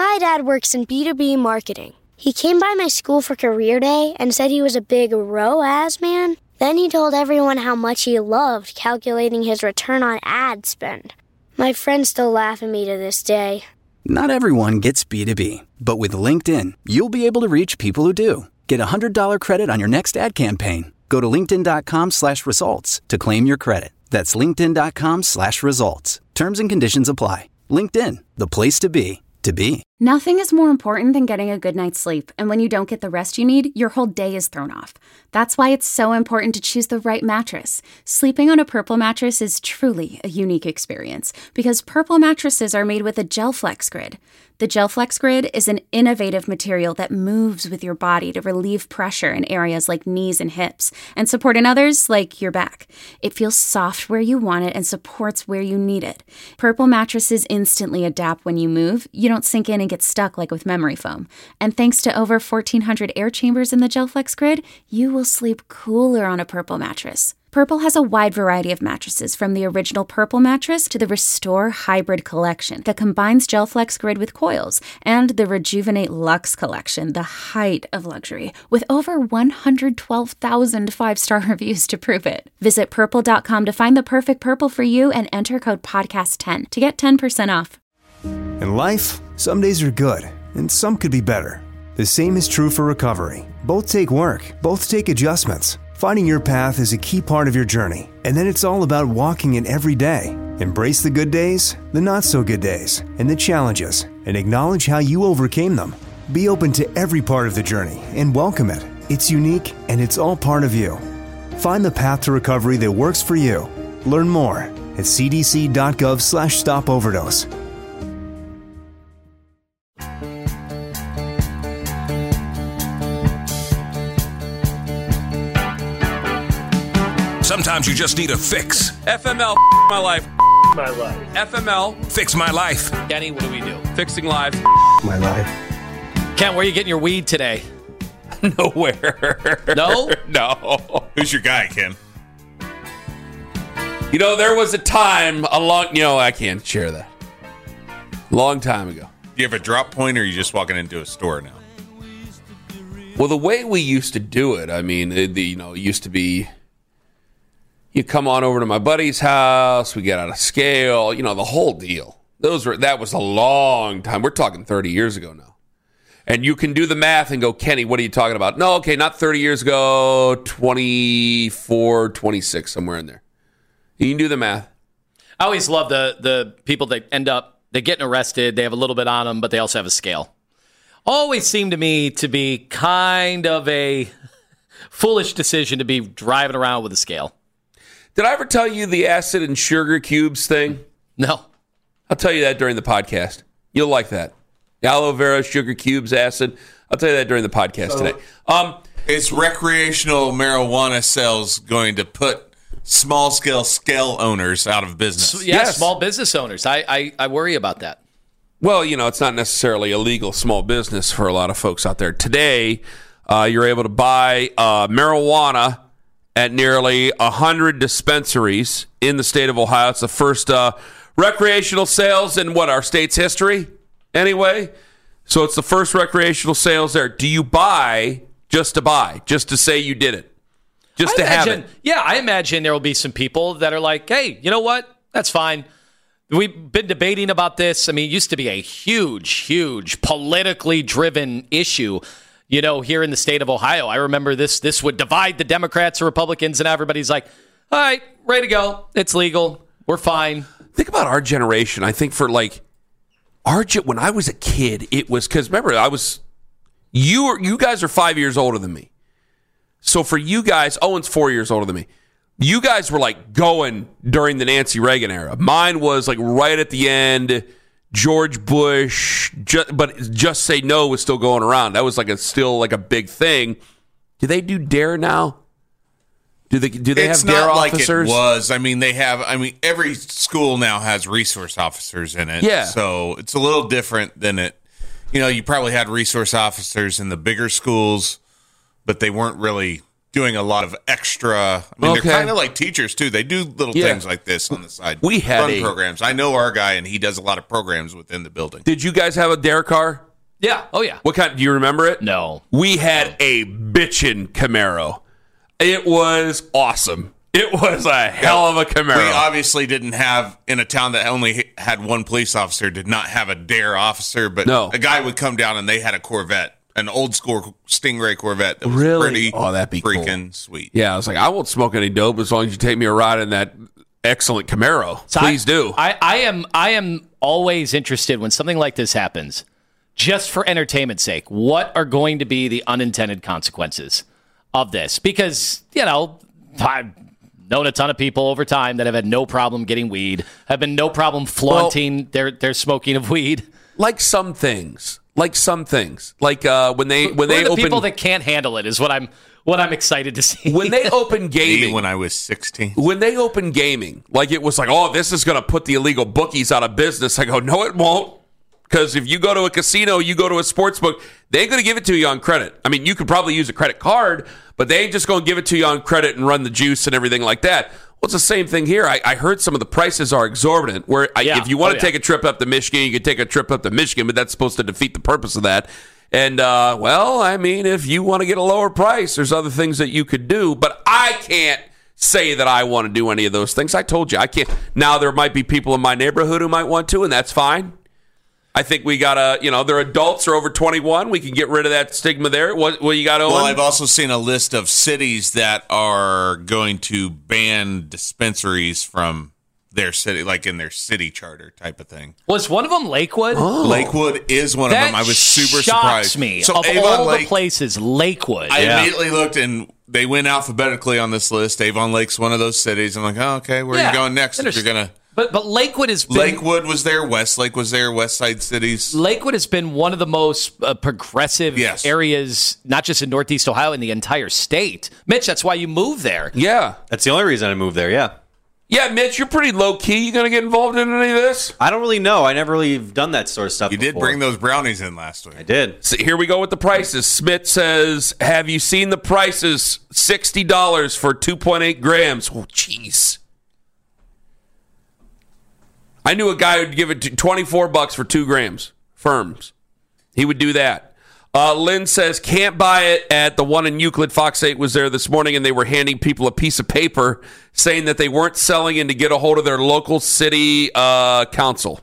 My dad works in B2B marketing. He came by my school for career day and said he was a big ROAS man. Then he told everyone how much he loved calculating his return on ad spend. My friends still laugh at me to this day. Not everyone gets B2B, but with LinkedIn, you'll be able to reach people who do. Get a $100 credit on your next ad campaign. Go to linkedin.com/results to claim your credit. That's linkedin.com/results. Terms and conditions apply. LinkedIn, the place to be, to be. Nothing is more important than getting a good night's sleep, and when you don't get the rest you need, your whole day is thrown off. That's why it's so important to choose the right mattress. Sleeping on a Purple mattress is truly a unique experience, because Purple mattresses are made with a GelFlex Grid. The GelFlex Grid is an innovative material that moves with your body to relieve pressure in areas like knees and hips, and support in others like your back. It feels soft where you want it and supports where you need it. Purple mattresses instantly adapt when you move. You don't sink in and get stuck like with memory foam. And thanks to over 1,400 air chambers in the GelFlex Grid, you will sleep cooler on a Purple mattress. Purple has a wide variety of mattresses, from the original Purple mattress to the Restore Hybrid collection that combines GelFlex Grid with coils, and the Rejuvenate Luxe collection, the height of luxury, with over 112,000 five-star reviews to prove it. Visit Purple.com to find the perfect Purple for you and enter code PODCAST10 to get 10% off. In life, some days are good, and some could be better. The same is true for recovery. Both take work, both take adjustments. Finding your path is a key part of your journey, and then it's all about walking it every day. Embrace the good days, the not-so-good days, and the challenges, and acknowledge how you overcame them. Be open to every part of the journey and welcome it. It's unique, and it's all part of you. Find the path to recovery that works for you. Learn more at cdc.gov/stopoverdose. Sometimes you just need a fix. FML, my life. My life. FML, fix my life. Kenny, what do we do? Fixing lives. My life. Ken, where are you getting your weed today? Nowhere. No? No. Who's your guy, Ken? You know, there was a time, I can't share that. Long time ago. Do you have a drop point, or are you just walking into a store now? Well, the way we used to do it, it used to be, you come on over to my buddy's house, we get out a scale, the whole deal. That was a long time. We're talking 30 years ago now. And you can do the math and go, Kenny, what are you talking about? No, okay, not 30 years ago, 24, 26, somewhere in there. You can do the math. I always love the people that end up, they're getting arrested, they have a little bit on them, but they also have a scale. Always seemed to me to be kind of a foolish decision to be driving around with a scale. Did I ever tell you the acid and sugar cubes thing? No. I'll tell you that during the podcast. You'll like that. Aloe vera, sugar cubes, acid. I'll tell you that during the podcast today. Is recreational marijuana sales going to put small-scale scale owners out of business? Yes, small business owners. I worry about that. Well, it's not necessarily a legal small business for a lot of folks out there. Today, you're able to buy marijuana at nearly 100 dispensaries in the state of Ohio. It's the first recreational sales in our state's history, anyway. So it's the first recreational sales there. Do you buy, just to say you did it, to have it? Yeah, I imagine there will be some people that are like, hey, you know what? That's fine. We've been debating about this. It used to be a huge politically driven issue. Here in the state of Ohio, I remember this would divide the Democrats or Republicans, and everybody's like, all right, ready to go. It's legal. We're fine. Think about our generation. I think for when I was a kid, it was, because remember, you guys are 5 years older than me. So for you guys, Owen's 4 years older than me. You guys were going during the Nancy Reagan era. Mine was right at the end. George Bush, but Just Say No was still going around. That was still a big thing. Do they do DARE now? Do they have DARE officers? It was. They have. Every school now has resource officers in it. Yeah. So it's a little different than it. You probably had resource officers in the bigger schools, but they weren't really doing a lot of extra. I mean, Okay. they're kind of like teachers too. They do little things like this on the side. We had Run programs. I know our guy, and he does a lot of programs within the building. Did you guys have a dare car? Yeah. Oh, yeah. What kind? Do you remember it? No. We had a bitchin' Camaro. It was awesome. It was a hell of a Camaro. We obviously didn't have, in a town that only had one police officer, did not have a dare officer, but a guy would come down and they had a Corvette, an old school Stingray Corvette that was pretty that'd be freaking cool. sweet. Yeah, I was like, I won't smoke any dope as long as you take me a ride in that excellent Camaro. So Please do. I am always interested when something like this happens, just for entertainment's sake. What are going to be the unintended consequences of this? Because, I've known a ton of people over time that have had no problem getting weed, have been no problem flaunting their smoking of weed. Like some things. Like when they open people that can't handle it is what I'm excited to see. When they open gaming, when I was 16, when they open gaming, like it was like, oh, this is going to put the illegal bookies out of business. I go, no, it won't. Because if you go to a casino, you go to a sports book, they ain't going to give it to you on credit. I mean, you could probably use a credit card, but they ain't just going to give it to you on credit and run the juice and everything like that. Well, it's the same thing here. I heard some of the prices are exorbitant. If you want to take a trip up to Michigan, you can take a trip up to Michigan, but that's supposed to defeat the purpose of that. And, if you want to get a lower price, there's other things that you could do. But I can't say that I want to do any of those things. I told you, I can't. Now, there might be people in my neighborhood who might want to, and that's fine. I think we got to, they're adults or over 21. We can get rid of that stigma there. What you got, Owen? Well, I've also seen a list of cities that are going to ban dispensaries from their city, like in their city charter type of thing. Was one of them Lakewood? Oh. Lakewood is one of them. I was super surprised. Me. So of Avon all Lake, the places, Lakewood. I immediately looked and they went alphabetically on this list. Avon Lake's one of those cities. I'm like, oh, okay, where are you going next? If you're gonna. But Lakewood has been... Lakewood was there. Westlake was there. West Side cities. Lakewood has been one of the most progressive areas, not just in Northeast Ohio, in the entire state. Mitch, that's why you moved there. Yeah. That's the only reason I moved there, yeah. Yeah, Mitch, you're pretty low-key. You going to get involved in any of this? I don't really know. I never really done that sort of stuff You did before. bring those brownies in last week. I did. So here we go with the prices. Smith says, have you seen the prices? $60 for 2.8 grams. Oh, jeez. I knew a guy who'd give it $24 for 2 grams. Firms. He would do that. Lynn says, can't buy it at the one in Euclid. Fox 8 was there this morning, and they were handing people a piece of paper saying that they weren't selling and to get a hold of their local city council.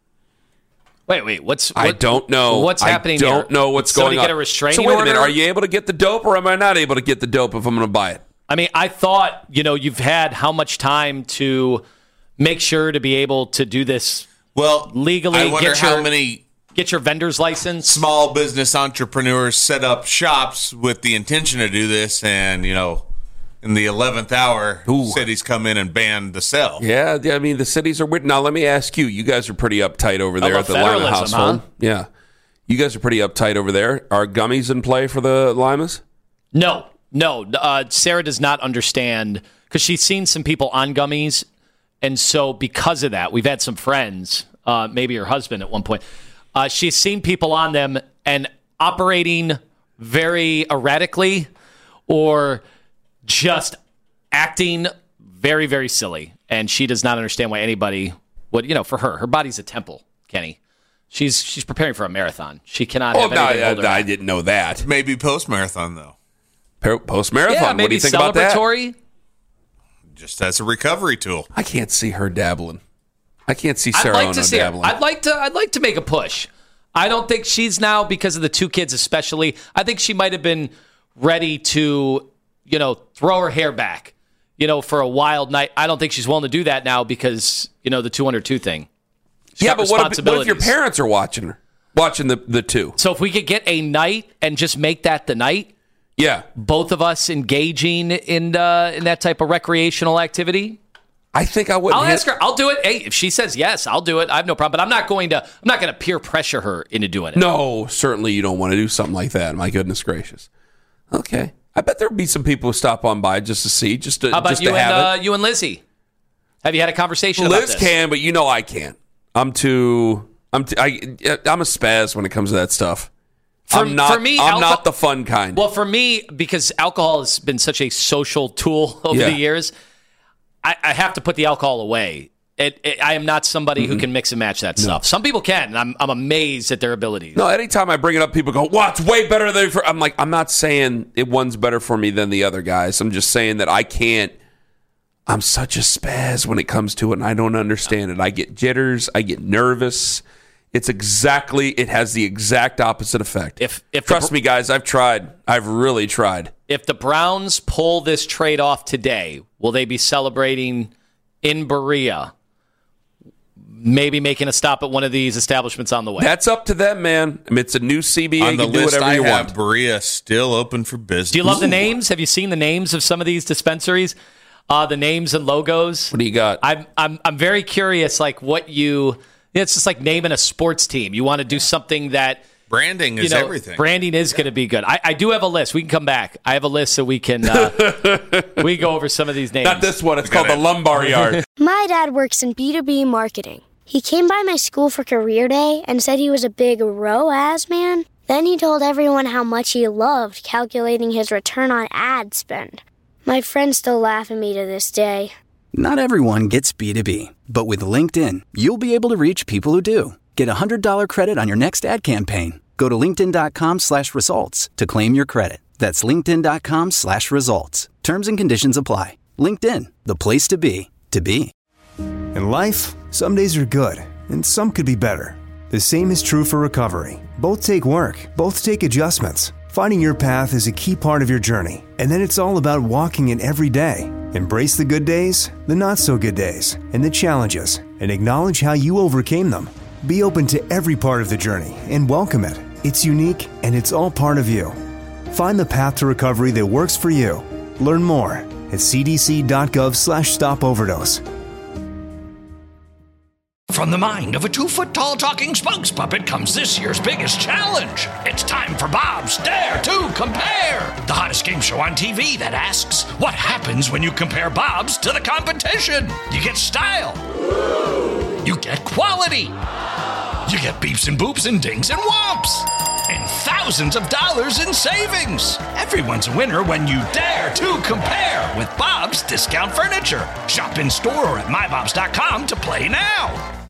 Wait, I don't know. What's happening I don't know what's going on. Get a restraining so wait a minute, order? are you able to get the dope or am I not able to get the dope if I'm going to buy it? I mean, I thought, you've had how much time to make sure to be able to do this legally? I wonder how many get your vendor's license. Small business entrepreneurs set up shops with the intention to do this, and in the 11th hour, cities come in and ban the sale. Yeah, I mean the cities are weird. Now let me ask you: you guys are pretty uptight over there at the Lima household. Huh? Yeah, you guys are pretty uptight over there. Are gummies in play for the Limas? No. Sarah does not understand because she's seen some people on gummies. And so because of that, we've had some friends, maybe her husband at one point, she's seen people on them and operating very erratically or just acting very, very silly. And she does not understand why anybody would, for her body's a temple, Kenny. She's preparing for a marathon. She cannot have anything hold her back. I didn't know that. Maybe post-marathon, though. Post-marathon? Yeah, maybe what do you think about that? Just as a recovery tool. I can't see her dabbling. I can't see Sarah dabbling. I'd like to make a push. I don't think she's now, because of the 2 kids especially, I think she might have been ready to, throw her hair back, for a wild night. I don't think she's willing to do that now because, the 202 thing. Yeah, but what if your parents are watching the 2? So if we could get a night and just make that the night, yeah, both of us engaging in that type of recreational activity. I think I would. I'll ask her. I'll do it. Hey, if she says yes, I'll do it. I have no problem. But I'm not going to peer pressure her into doing it. No, certainly you don't want to do something like that. My goodness gracious. Okay, I bet there'd be some people who stop on by just to see, How about you and Lizzie? Have you had a conversation about this? Liz can, but I can't. I'm a spaz when it comes to that stuff. I'm not the fun kind. Well, for me, because alcohol has been such a social tool over the years, I have to put the alcohol away. I am not somebody who can mix and match that stuff. Some people can, and I'm amazed at their abilities. No, anytime I bring it up, people go, "Wow, it's way better than." I'm like, I'm not saying one's better for me than the other guys. I'm just saying that I can't. I'm such a spaz when it comes to it, and I don't understand it. I get jitters. I get nervous. It has the exact opposite effect. Trust me, guys, I've tried. I've really tried. If the Browns pull this trade off today, will they be celebrating in Berea? Maybe making a stop at one of these establishments on the way. That's up to them, man. I mean, it's a new CBA. On the you can list, do whatever you I have want. Berea still open for business. Do you love the names? Have you seen the names of some of these dispensaries? The names and logos. What do you got? I'm very curious. Like it's just like naming a sports team. You want to do something that branding is everything. Branding is going to be good. I do have a list. We can come back. I have a list so we can we go over some of these names. Not this one. It's called the Lumbar Yard. My dad works in B2B marketing. He came by my school for career day and said he was a big ROAS man. Then he told everyone how much he loved calculating his return on ad spend. My friends still laugh at me to this day. Not everyone gets B2B, but with LinkedIn, you'll be able to reach people who do. Get a $100 credit on your next ad campaign. Go to linkedin.com/results to claim your credit. That's linkedin.com/results. Terms and conditions apply. LinkedIn, the place to be, to be. In life, some days are good, and some could be better. The same is true for recovery. Both take work, both take adjustments. Finding your path is a key part of your journey, and then it's all about walking it every day. Embrace the good days, the not-so-good days, and the challenges, and acknowledge how you overcame them. Be open to every part of the journey and welcome it. It's unique, and it's all part of you. Find the path to recovery that works for you. Learn more at cdc.gov/stopoverdose. From the mind of a 2-foot-tall talking spokes puppet comes this year's biggest challenge. It's time for Bob's Dare to Compare, the hottest game show on TV that asks, what happens when you compare Bob's to the competition? You get style. You get quality. You get beeps and boops and dings and whomps. And thousands of dollars in savings. Everyone's a winner when you dare to compare with Bob's Discount Furniture. Shop in store or at mybobs.com to play now.